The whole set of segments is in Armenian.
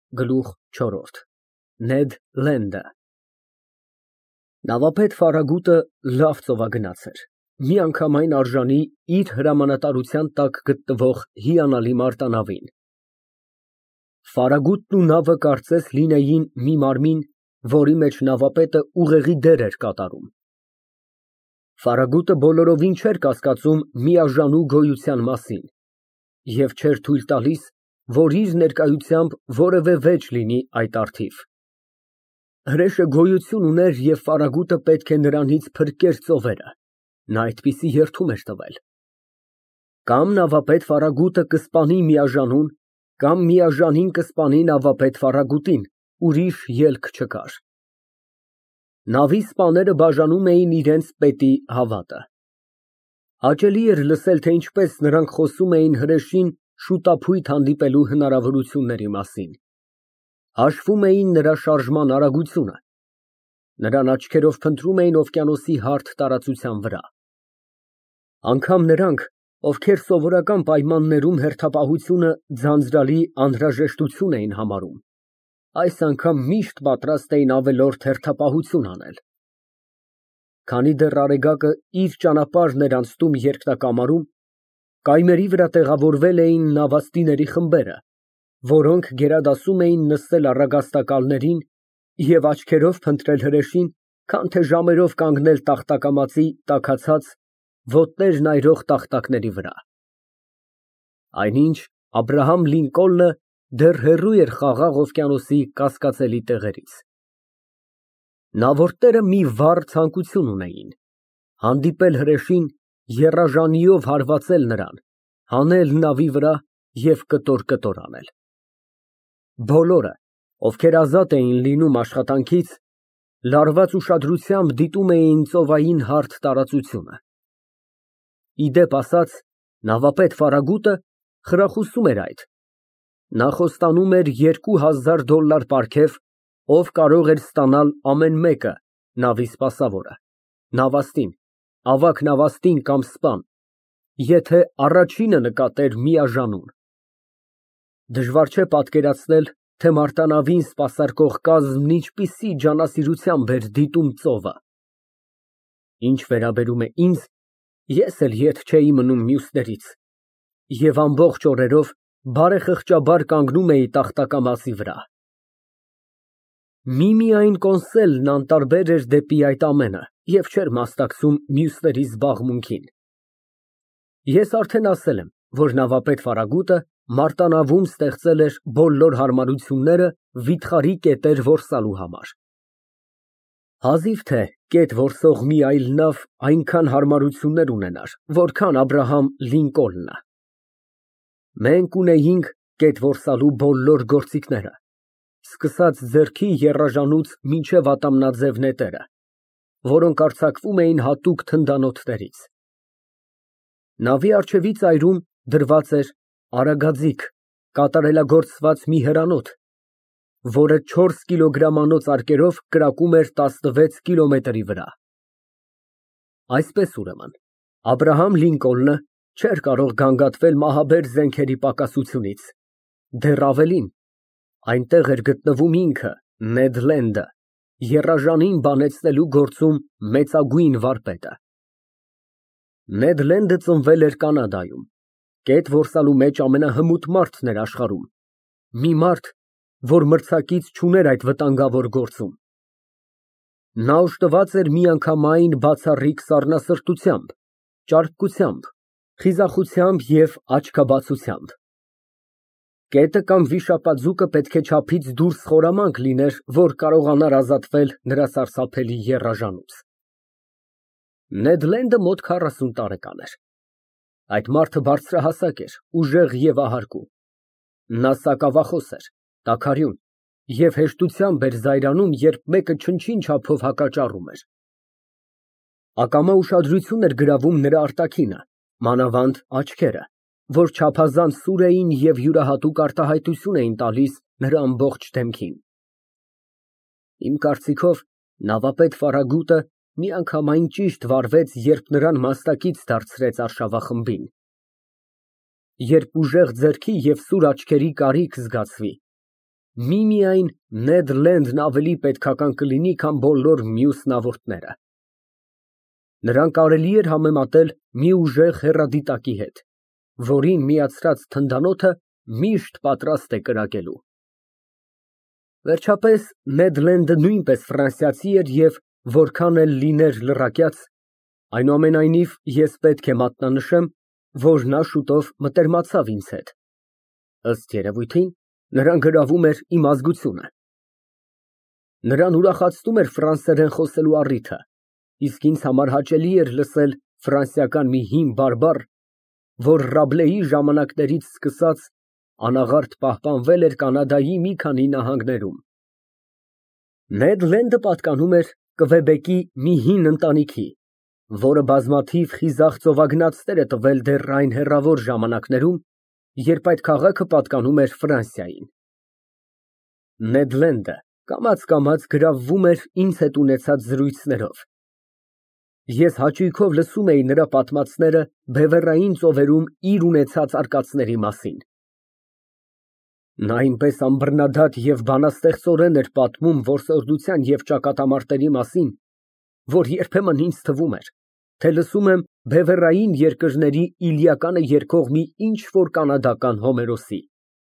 Գլուխ չորրորդ Նեդ Լենդը Նավապետ Ֆարագուտը լավ ծովագնաց էր, միանգամայն արժանի իր հրամանատարության տակ գտնվող հիանալի մարտանավին։ Ֆարագուտն ու նավը կարծես լինեին մի մարմին, որի մեջ նավապետը ուղեղի դեր էր կատարում։ Ֆարագուտը բոլորովին չէր կասկածում միաժանու գոյության մասին և չէր թույլ տալիս, որ իր ներկայությամբ որևէ վեճ լինի այդ առթիվ։ Հրեշը գոյություն ուներ և Ֆարագուտը պետք է նրանից փրկեր ծովերը, նա այդպիսի երդում էր տվել։ Կամ նավապետ Ֆարագուտը կսպանի միաժանուն, կամ միաժանին կսպանի նավապետ Ֆարագուտին, ուրիշ ելք չկար։ Նավի սպաները բաժանում էին իրենց պետի հավատը։ Հաճելի էր լսել, թե ինչպես նրանք խոսում էին հրեշին շուտափույթ հանդիպելու հնարավորությունների մասին։ Հաշվում էին նրա շարժման արագությունը։ Նրան աչքերով փնտրում էին օվկիանոսի հարթ տարածության վրա։ Անգամ նրանք, ովքեր սովորական պայմաններում հերթապահությունը ձանձրալի անհրաժեշտություն էին համարում, այս անգամ միշտ պատրաստ էին ավելորդ հերթապահություն անել։ Քանի դեռ Արեգակը իր ճանապարհն էր անցնում երկնակամարում, կայմերի վրա տեղավորվել էին նավաստիների խմբերը, որոնք գերադասում էին նստել առագաստակալներին և աչքերով փնտրել հրեշին, քան թե ժամերով կանգնել տախտակամածի տաքացած, ոտներն այրող տախտակների վրա։ Այնինչ Աբրահամ Լինկոլնը դեռ հեռու էր Խաղաղ օվկիանոսի կասկածելի տեղերից։ Նավորդները մի վառ ցանկություն ունեին՝ հանդիպել հրեշին, եռաժանիով հարվածել նրան, հանել նավի վրա և կտոր անել։ Բոլորը, ովքեր ազատ էին լինում աշխատանքից, լարված ուշադրությամբ դիտում էին ծովային հարթ տարածությունը։ Ի դեպ ասած, նավապետ Ֆարագուտը խրախուսում էր այդ։ Նա խոստանում էր $2000 պարգև, ով կարող էր ստանալ ամեն մեկը, նավի սպասավորը, նավաստին, ավագ նավաստին կամ սպան, եթե առաջինը նկատեր միաժանուն։ Դժվար չէ պատկերացնել, թե մարտանավին սպասարկող կազմն ինչպիսի ջանասիրությամբ էր դիտում ծովը։ Ինչ վերաբերում է ինձ, ես էլ ետ չէի մնում մյուսներից և ամբողջ օրերով բարեխղճաբար կանգնում էի տախտակամածի վրա։ Միմիայն կոնսելն անտարբեր էր դեպի այդ ամենը և չէր մասնակցում մյուսների զբաղմունքին։ Ես արդեն ասել եմ, որ նավապետ Ֆարագուտը մարտանավում ստեղծել էր բոլոր հարմարությունները վիթխարի կետեր որսալու համար։ Հազիվ թե կետ որսող մի այլ նավ այնքան հարմարություններ ունենար, որքան Աբրահամ Լինկոլնը։ Մենք ունեինք կետ որսալու բոլոր գործիքները, սկսած ձեռքի եռաժանուց մինչև ատամնաձև նետերը, որոնք արձակվում էին հատուկ թնդանոթներից։ Նավի առջևի ծայրում դրված էր արագաձիգ, կատարելագործված մի հրանոթ, որը 4 կիլոգրամանոց արկերով կրակում էր 16 կիլոմետրի վրա։ Այսպես ուրեմն, Աբրահամ Լինկոլնը չէր կարող գանգատվել մահաբեր զենքերի պակասությունից, դեռ ավելին, այնտեղ էր գտնվում ինքը, Նեդ Լենդը, եռաժանին բանեցնելու գործում մեծագույն վարպետը։ Նեդ Լենդը ծնվել էր Կանադայում, կետ որսալու մեջ ամենահմուտ մարդն էր աշխարհում, մի մարդ, որ մրցակից չուներ այդ վտանգավոր գործում։ Նա օժտված էր միանգամայն բացառիկ սառնասրտությամբ, ճարպկությամբ, խիզախությամբ և աչքաբացությամբ։ Կետը կամ վիշապաձուկը պետք է չափից դուրս խորամանկ լիներ, որ կարողանար ազատվել նրա սարսափելի եռաժանուց։ Նեդ Լենդը մոտ 40 տարեկան էր։ Այդ մարդը բարձրահասակ էր, ուժեղ և ահարկու։ Նա սակավախոս էր, տաքարյուն և հեշտությամբ էր զայրանում, երբ մեկը չնչին չափով հակաճառում էր։ Ակամա ուշադրություն էր գրավում նրա արտաքինը, մանավանդ աչքերը, որ չափազանց սուր էին և յուրահատուկ արտահայտություն էին տալիս նրա ամբողջ դեմքին։ Իմ կարծիքով, նավապետ Ֆարագուտը միանգամայն ճիշտ վարվեց, երբ նրան մասնակից դարձրեց միմիայն Նեդ Լենդն ավելի պետքական կլինի, քան բոլոր մյուս նավորդները։ Նրան կարելի էր համեմատել մի ուժեղ հեռադիտակի հետ, որին միացրած թնդանոթը միշտ պատրաստ է կրակելու։ Վերջապես, Նեդ Լենդը նույնպես ֆրանսիացի էր և որքան էլ լիներ լռակյաց, այնուամենայնիվ ես պետք է մատնանշեմ, որ նա շուտով մտերմացավ ինձ հետ։ Ըստ երևույթին, նրան գրավում էր իմ ազգությունը։ Նրան ուրախացնում էր ֆրանսերեն խոսելու առիթը, իսկ ինձ համար հաճելի էր լսել ֆրանսիական մի հին բարբառ, որ Ռաբլեի ժամանակներից սկսած անաղարտ պահպանվել էր Կանադայի մի քանի նահանգներում։ Նեդ Լենդը պատկանում էր Կվեբեկի մի հին ընտանիքի, որը բազմաթիվ խիզախ ծովագնացներ է տվել դեռ այն հեռավոր ժամանակներում, երբ այդ քաղաքը պատկանում էր Ֆրանսիային։ Նեդ Լենդը կամաց գրավվում էր ինձ հետ ունեցած զրույցներով։ Ես հաճույքով լսում էի նրա պատմածները բևեռային ծովերում իր ունեցած արկածների մասին։ Նա այնպես ամբռնադատ և բանաստեղծորեն էր պատմում որսորդության և ճակատամարտերի մասին, որ երբեմն ինձ թվում էր, թե լսում եմ բևեռային երկրների Իլիականը երգող մի ինչ-որ կանադական Հոմերոսի։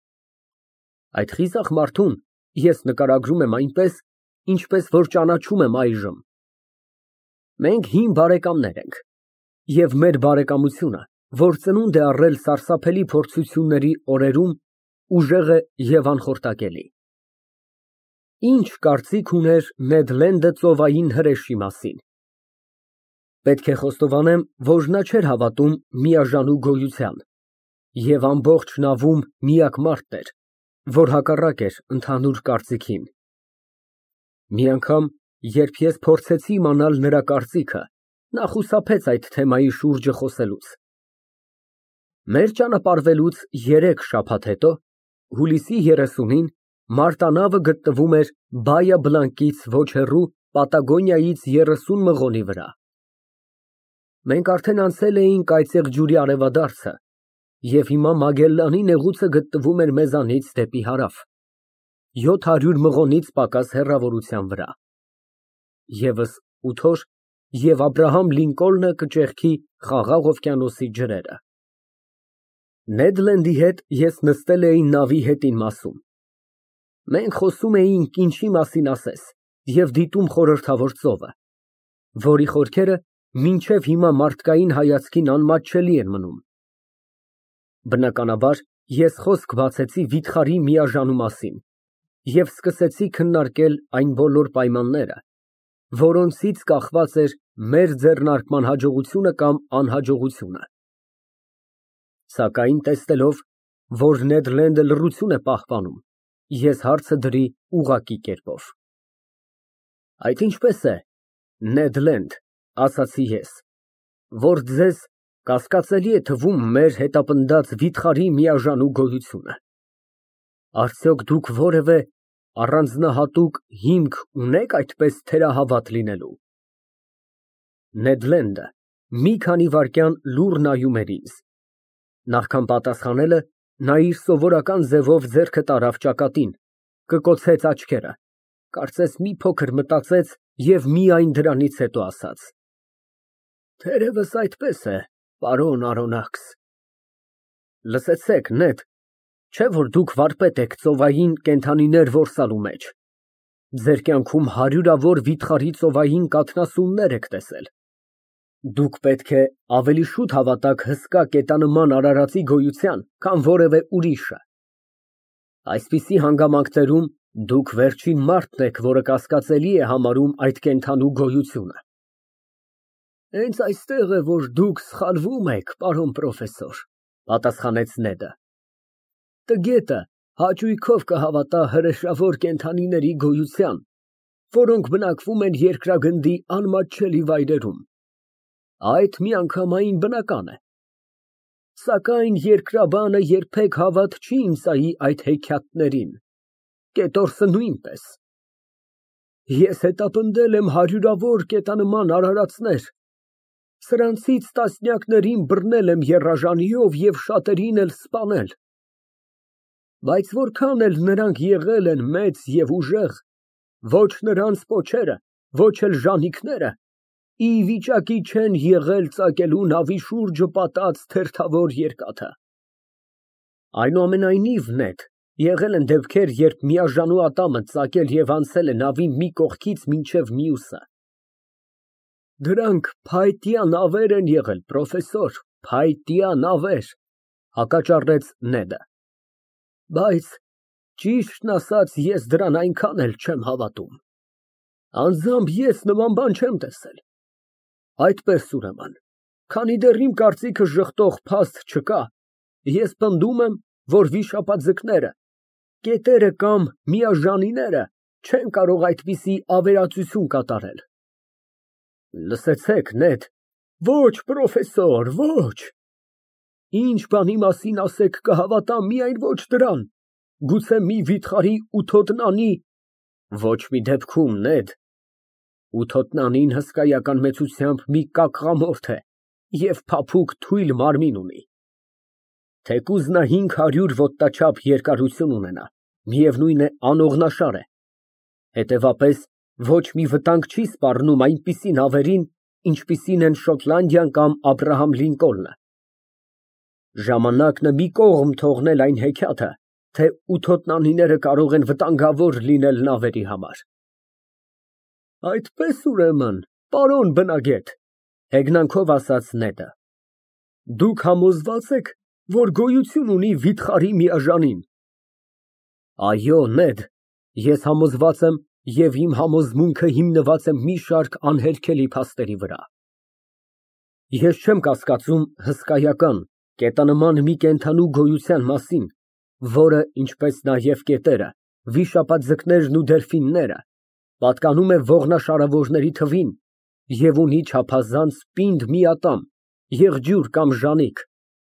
Այդ խիզախ մարդուն ես նկարագրում եմ այնպես, ինչպես որ ճանաչում եմ այժմ։ Մենք հին բարեկամներ ենք, և մեր բարեկամությունը, որ ծնունդ է առել սարսափելի փորձությունների օրերում, ուժեղ է և անխորտակելի։ Ինչ կարծիք ուներ Նեդ Լենդը ծովային հրեշի մասին։ Պետք է խոստովանեմ, որ նա չէր հավատում միաժանու գոյության և ամբողջ նավում միակ մարդն էր, որ հակառակ էր ընդհանուր կարծիքին։ Մի անգամ, երբ ես փորձեցի իմանալ նրա կարծիքը, նա խուսափեց այդ թեմայի շուրջը խոսելուց։ Մեր ճանապարհվելուց 3 շաբաթ հետո, հուլիսի 30-ին, մարտանավը գտնվում էր Բայա Բլանկից ոչ հեռու Պատագոնիայից 30 մղոնի վրա։ Մենք արդեն անցել էինք այծեղջյուրի արևադարձը և հիմա Մագելլանի նեղուցը գտնվում էր մեզանից դեպի հարավ, 700 մղոնից պակաս հեռավորության վրա։ Եվս 8 օր, և Աբրահամ Լինկոլնը կճեղքի Խաղաղ օվկիանոսի ջրերը։ Նեդ Լենդի հետ ես նստել էի նավի հետին մասում։ Մենք խոսում էինք ինչի մասին ասես և դիտում խորհրդավոր ծովը, որի խորքերը մինչև հիմա մարդկային հայացքին անմատչելի են մնում։ Բնականաբար, ես խոսք բացեցի վիթխարի միաժանու մասին և սկսեցի քննարկել այն բոլոր պայմանները, որոնցից կախված էր մեր ձեռնարկման հաջողությունը կամ անհաջողությունը։ Սակայն տեսնելով, որ Նեդ Լենդը լռություն է պահպանում, ես հարցը դրի ուղղակի կերպով։ Այդ ինչպես է, Նեդ Լենդ, ասացի ես, որ ձեզ կասկածելի է թվում մեր հետապնդած վիթխարի միաժանու գոյությունը։ Արդյոք դուք որևէ առանձնահատուկ հիմք ունեք այդպես թերահավատ լինելու։ Նեդ Լենդը մի քանի վայրկյան լուռ նայում էր ինձ։ Նախքան պատասխանելը, նա իր սովորական ձևով ձեռքը տարավ ճակատին, կկոցեց աչքերը, կարծես մի փոքր մտածեց և միայն դրանից հետո ասաց. Թերևս այդպես է, պարոն Արոնաքս։ Լսեցեք, Նեդ, չէ՞ որ դուք վարպետ եք ծովային կենդանիներ որսալու մեջ։ Ձեր կյանքում հարյուրավոր վիթխարի ծովային կաթնասուններ եք տեսել։ Դուք պետք է ավելի շուտ հավատաք հսկա կետանման արարածի գոյության, քան որևէ ուրիշը։ Այսպիսի հանգամանքներում դուք վերջին մարդն եք, որը կասկածելի է համարում այդ կենդանու գոյությունը։ Հենց այստեղ է, որ դուք սխալվում եք, պարոն պրոֆեսոր, պատասխանեց Նեդը։ Տգետը հաճույքով կհավատա հրեշավոր կենդանիների գոյության, որոնք բնակվում են երկրագնդի անմատչելի վայրերում։ Այդ միանգամայն բնական է։ Սակայն երկրաբանը երբեք հավատ չի ընծայի այդ հեքիաթներին, կետորսը նույնպես։ Ես հետապնդել եմ հարյուրավոր կետանման արարածներ, սրանցից տասնյակներին բռնել եմ եռաժանիով և շատերին էլ սպանել։ Բայց որքան էլ նրանք եղել են մեծ և ուժեղ, ոչ նրանց պոչերը, ոչ էլ ժանիքները ի վիճակի չեն եղել ծակելու նավի շուրջը պատած թերթավոր երկաթը։ Այնուամենայնիվ, Նեթ, եղել են դեպքեր, երբ միաժանու ատամը ծակել և անցել է նավի մի կողքից մինչև մյուսը։ Դրանք փայտյա նավեր են եղել, պրոֆեսոր, փայտյա նավեր, հակաճառեց Նեդը։ Բայց ճիշտն ասած, ես դրան այնքան էլ չեմ հավատում։ Անձամբ ես նման բան չեմ տեսել։ Այդպես ուրեմն, քանի դեռ իմ կարծիքը ժխտող փաստ չկա, ես պնդում եմ, որ վիշապաձկները, կետերը կամ միաժանիները չեն կարող այդպիսի ավերածություն կատարել։ Լսեցեք, Նեդ։ Ոչ, պրոֆեսոր, ոչ։ Ինչ բանի մասին ասեք կհավատամ, միայն ոչ դրան։ Գուցե մի վիթխարի ութոտնանի։ Ոչ մի դեպքում, Նեդ։ Ութոտնանին հսկայական մեծությամբ մի կակղամորթ է և փափուկ թույլ մարմին ունի։ Թեկուզ նա 500 ոտնաչափ երկարություն ունենա, միևնույն է անողնաշար է։ Հետևապես, ոչ մի վտանգ չի սպառնում այնպիսի նավերին, ինչպիսին են Շոտլանդիան կամ Աբրահամ Լինկոլնը։ Ժամանակն է մի կողմ թողնել այն հեքիաթը, թե ութոտնանիները կարող են վտանգավոր լինել նավերի համար։ Այդպես ուրեմն, պարոն բնագետ, հեգնանքով ասաց Նետը, դուք համոզված եք, որ գոյություն ունի վիթխարի միաժանին։ Այո, Նեդ, ես համոզված եմ և իմ համոզմունքը հիմնված է մի շարք անհերքելի փաստերի վրա։ Ես չեմ կասկածում հսկայական, կետանման մի կենդանու գոյության մասին, որը, ինչպես նաև կետերը, վիշապաձկներն ու դելֆինները, պատկանում է ողնաշարավորների թվին և ունի չափազանց պինդ մի ատամ, եղջյուր կամ ժանիք։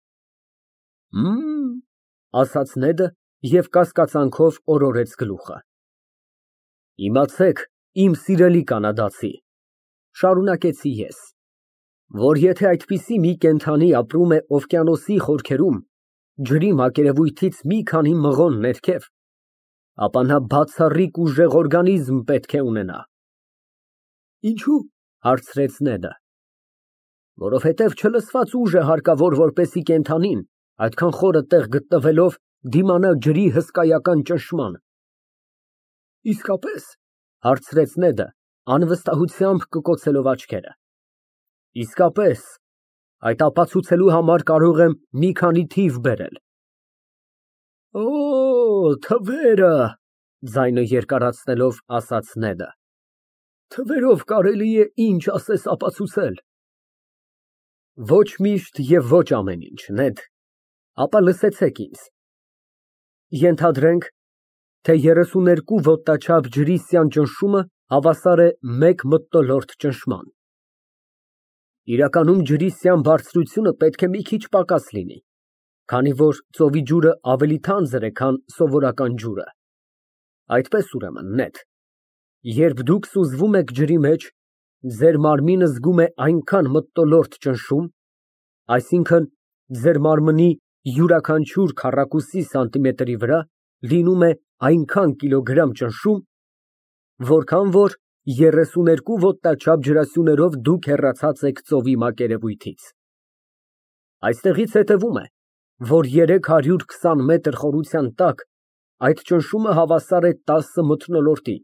Ասաց Նեդը և կասկածանքով օրորեց գլուխը։ Իմացեք, իմ սիրելի կանադացի, շարունակեցի ես, որ եթե այդպիսի մի կենդանի ապրում է օվկիանոսի խորքերում, ջրի մակերևույթից մի քանի մղոն ներքև, ապա նա բացառիկ ուժեղ օրգանիզմ պետք է ունենա։ Ինչու՞, հարցրեց Նեդը։ Որովհետև չլսված ուժ է հարկավոր, որպեսզի կենդանին, այդքան խորը տեղ գտնվելով, դիմանա ջրի հսկայական ճնշման։ Իսկապես, հարցրեց Նեդը, անվստահությամբ կկոցելով աչքերը։ Իսկապես, այդ ապացուցելու համար կարող եմ մի քանի թիվ բերել։ Օ, թվերը, ձայնը երկարացնելով ասաց Նեդը։ Թվերով կարելի է ինչ ասես ապացուցել։ Ոչ միշտ և ոչ ամեն ինչ, Նեդ, ապա լսեցեք ինձ։ Ենթադրենք, թե 32 ոտնաչափ ջրիսյան ճնշումը հավասար է 1 մթնոլորտ ճնշման։ Իրականում ջրիսյան բարձրությունը պետք է մի քիչ պակաս լինի, քանի որ ծովի ջուրը ավելի թանձր է, քան սովորական ջուրը։ Այդպես ուրեմն, Նեդ, երբ դուք սուզվում եք ջրի մեջ, ձեր մարմինը զգում է այնքան մթնոլորտ ճնշում, այսինքն ձեր մարմնի յուրաքանչյուր քառակուսի սանտիմետրի վրա լինում է այնքան կիլոգրամ ճնշում, որքան որ 32 ոտնաչափ ջրասյուներով դուք հեռացած եք ծովի մակերևույթից։ Այստեղից հետևում է, որ 320 մետր խորության տակ այդ ճնշումը հավասար է 10 մթնոլորտի,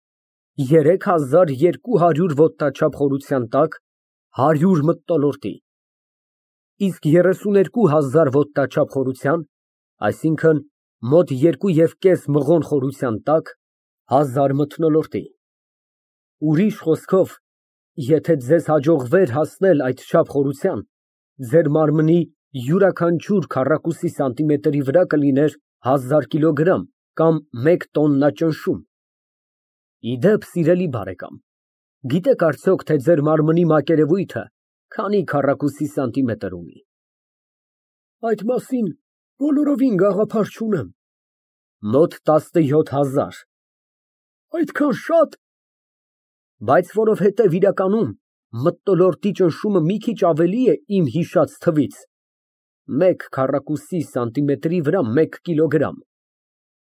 3200 ոտնաչափ խորության տակ 100 մթնոլորտի, իսկ 32000 ոտնաչափ խորության, այսինքն մոտ 2,5 մղոն խորության տակ 1000 մթնոլորտի։ Ուրիշ խոսքով, եթե ձեզ հաջողվեր հասնել այդչափ խորության, ձեր մարմնի յուրաքանչյուր քառակուսի սանտիմետրի վրա կլիներ 1000 կիլոգրամ կամ 1 տոննա ճնշում։ Ի դեպ, սիրելի բարեկամ, գիտեք արդյոք, թե ձեր մարմնի մակերևույթը քանի քառակուսի սանտիմետր ունի։ Այդ մասին բոլորովին գաղափար չունեմ։ Մոտ 17000։ Այդքան շատ։ Բայց որովհետև իրականում մթնոլորտի ճնշումը մի քիչ ավելի է իմ հիշած թվից, 1 քառակուսի սանտիմետրի վրա 1 կիլոգրամ,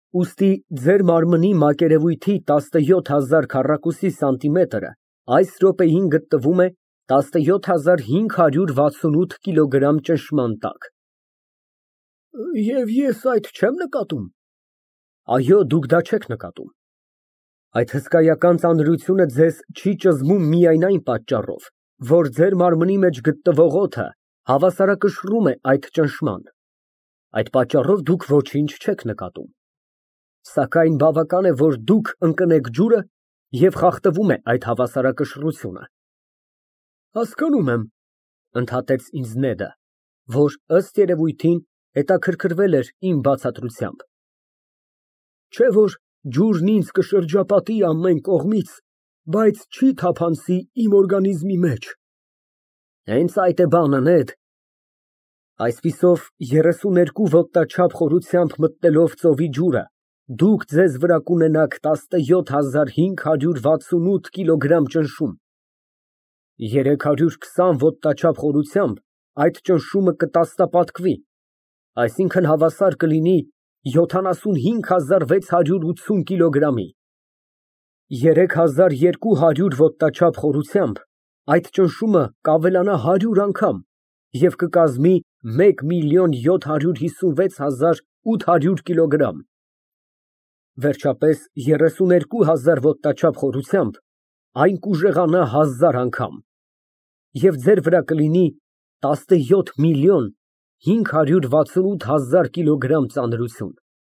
Ուստի ձեր մարմնի մակերևույթի 17000 քառակուսի սանտիմետրը այս րոպեին գտնվում է 17568 կիլոգրամ ճնշման տակ։ Եվ ես այդ չեմ նկատում։ Այո, դուք դա չեք նկատում։ Այդ հսկայական ծանրությունը ձեզ չի ճզմում միայն այն պատճառով, որ ձեր մարմնի մեջ գտնվող օդը հավասարակշռում է այդ ճնշման։ Այդ պատճառով դուք ոչինչ չեք նկատում։ Սակայն բավական է, որ դուք ընկնեք ջուրը և խախտվում է այդ հավասարակշռությունը։ Հասկանում եմ, ընդհատեց ինձ Նեդը, որ ըստ երևույթին հետաքրքրվել էր իմ բացատրությամբ։ Չէ՞ որ ջուրն ինձ կշրջապատի ամեն կողմից, բայց չի թափանցի իմ օրգանիզմի մեջ։ Հենց այդ է բանը, Նեդ։ Այսպիսով 32 ոտնաչափ խորությամբ մտնելով ծովի ջուրը, դուք ձեզ վրա կունենաք 17568 կիլոգրամ ճնշում։ 320 ոտնաչափ խորությամբ այդ ճնշումը կտասնապատկվի, այսինքն հավասար կլինի 75680 կիլոգրամի։ 3200 ոտնաչափ խորությամբ այդ ճնշումը կավելանա 100 անգամ և կկազմի 1756800 կիլոգրամ։ Վերջապես 32000 ոտնաչափ խորությամբ այն կուժեղանա 1000 անգամ և ձեր վրա կլինի 17 միլիոն 568 հազար կիլոգրամ ծանրություն։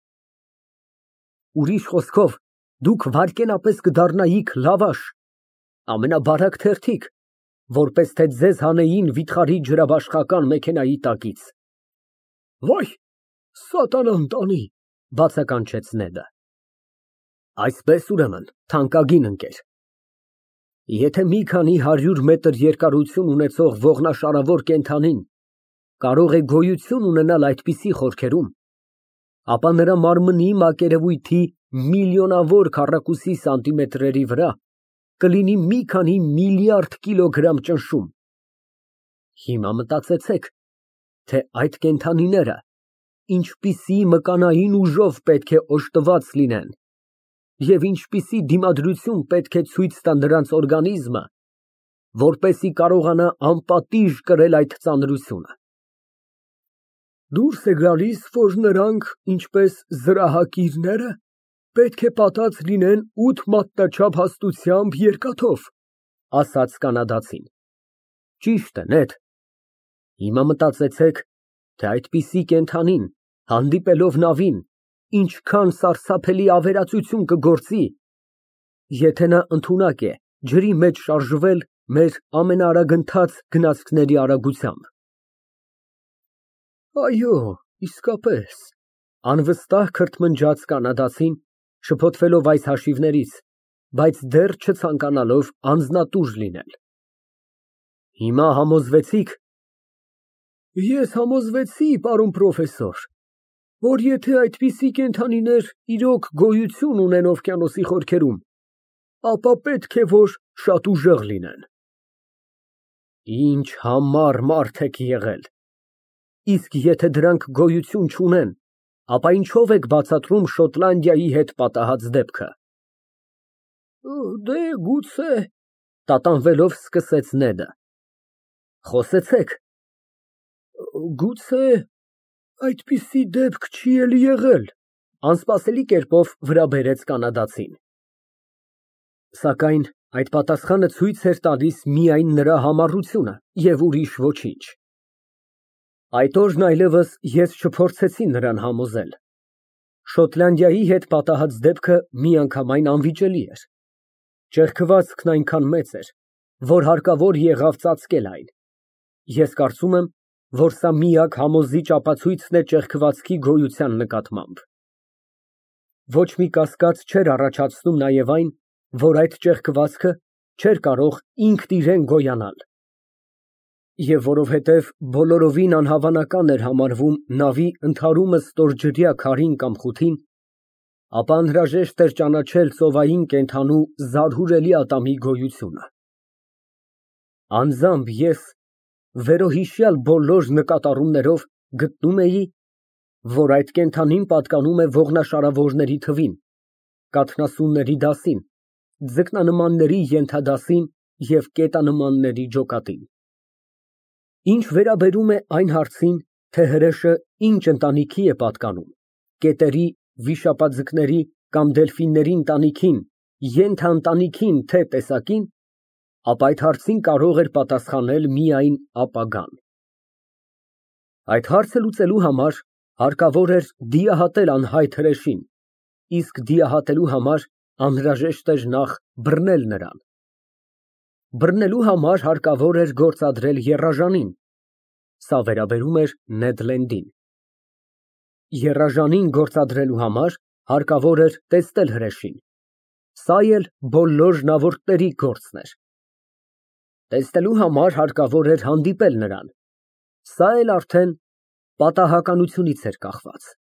Ուրիշ խոսքով, դուք վայրկենապես կդառնայիք լավաշ, ամենաբարակ թերթիկ, որպես թե ձեզ հանեին վիթխարի ջրաբաշխական մեքենայի տակից։ Վայ, սատանան տանի, բացականչեց Նեդը։ Այսպես ուրեմն, թանկագին ընկեր, եթե մի քանի 100 մետր երկարություն ունեցող ողնաշարավոր կենդանին կարող է գոյություն ունենալ այդպիսի խորքերում, ապա նրա մարմնի մակերևույթի միլիոնավոր քառակուսի սանտիմետրերի վրա կլինի մի քանի միլիարդ կիլոգրամ ճնշում։ Հիմա մտածեցեք, թե այդ կենդանիները ինչպիսի մկանային ուժով պետք է օժտված լինեն և ինչպիսի դիմադրություն պետք է ցույց տա նրանց օրգանիզմը, որպեսզի կարողանա անպատիժ կրել այդ ծանրությունը։ Դուրս է գալիս, որ նրանք, ինչպես զրահակիրները, պետք է պատած լինեն 8 մատնաչափ հաստությամբ երկաթով, ասաց կանադացին։ Ճիշտ է, Նեդ։ Հիմա մտածեցեք, թե այդպիսի կենդանին, հանդիպելով նավին, ինչքան սարսափելի ավերածություն կգործի, եթե նա ընդունակ է ջրի մեջ շարժվել մեր ամենաարագընթաց գնացքների արագությամբ։ Այո, իսկապես, անվստահ քրթմնջաց կանադացին, շփոթվելով այս հաշիվներից, բայց դեռ չցանկանալով անձնատուր լինել։ Հիմա համոզվեցի՞ք։ Ես համոզվեցի, պարոն պրոֆեսոր, որ եթե այդպիսի կենդանիներ իրոք գոյություն ունեն օվկիանոսի խորքերում, ապա պետք է որ շատ ուժեղ լինեն։ Ինչ համառ մարդ եք եղել։ Իսկ եթե դրանք գոյություն չունեն, ապա ինչով եք բացատրում Շոտլանդիայի հետ պատահած դեպքը։ Դե գուցե, տատանվելով սկսեց Նեդը։ Խոսեցեք։ Գուցե այդպիսի դեպք չի էլ եղել, անսպասելի կերպով վրա բերեց կանադացին։ Սակայն այդ պատասխանը ցույց էր տալիս միայն նրա համառությունը և ուրիշ ոչինչ։ Այդ օրն այլևս ես չփորձեցի նրան համոզել։ Շոտլանդիայի հետ պատահած դեպքը միանգամայն անվիճելի էր։ Ճեղքվածքն այնքան մեծ էր, որ հարկավոր եղավ ծածկել այն։ Ես կարծում եմ, որ սա միակ համոզիչ ապացույցն է ճեղքվածքի գոյության նկատմամբ։ Ոչ մի կասկած չէր առաջացնում նաև այն, որ այդ ճեղքվածքը չէր կարող ինքն իրեն գոյանալ։ Եվ որովհետև բոլորովին անհավանական էր համարվում նավի ընդհարումը ստորջրյա քարին կամ խութին, ապա անհրաժեշտ էր ճանաչել ծովային կենդանու զարհուրելի ատամի գոյությունը։ Անձամբ ես վերոհիշյալ բոլոր նկատառումներով գտնում էի, որ այդ կենդանին պատկանում է ողնաշարավորների թվին, կաթնասունների դասին, ձկնանմանների ենթադասին և կետանմանների ջոկատին։ Ինչ վերաբերում է այն հարցին, թե հրեշը ինչ ընտանիքի է պատկանում, կետերի, վիշապաձկների կամ դելֆինների ընտանիքին, ենթաընտանիքին, թե տեսակին, ապա այդ հարցին կարող էր պատասխանել միայն ապագան։ Այդ հարցը լուծելու համար հարկավոր էր դիահատել անհայտ հրեշին, իսկ դիահատելու համար անհրաժեշտ էր նախ բռնել նրան։ Բռնելու համար հարկավոր էր գործադրել եռաժանին, սա վերաբերում էր Նեդ Լենդին։ Եռաժանին գործադրելու համար հարկավոր էր տեսնել հրեշին, սա էլ բոլոր ժնավորների գործն էր։ Տեսնելու համար հարկավոր էր հանդիպել նրան, սա էլ արդեն պատահականությունից էր կախված։